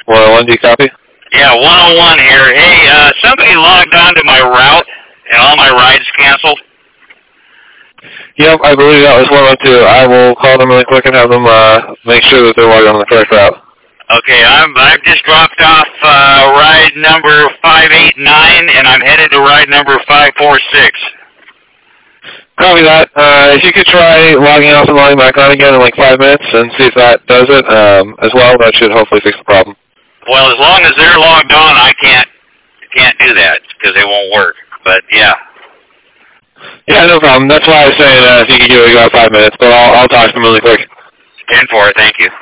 101, do you copy? Yeah, 101 here. Hey, somebody logged on to my route, and all my rides canceled. Yep, I believe that was 112. I will call them really quick and have them make sure that they're logged on the correct route. Okay, I've just dropped off ride number 589, and I'm headed to ride number 546. Copy that. If you could try logging off and logging back on again in like 5 minutes and see if that does it as well, that should hopefully fix the problem. Well, as long as they're logged on, I can't do that because it won't work. But yeah. Yeah, no problem. That's why I was saying if you could give it about 5 minutes, but I'll talk to them really quick. 10-4, thank you.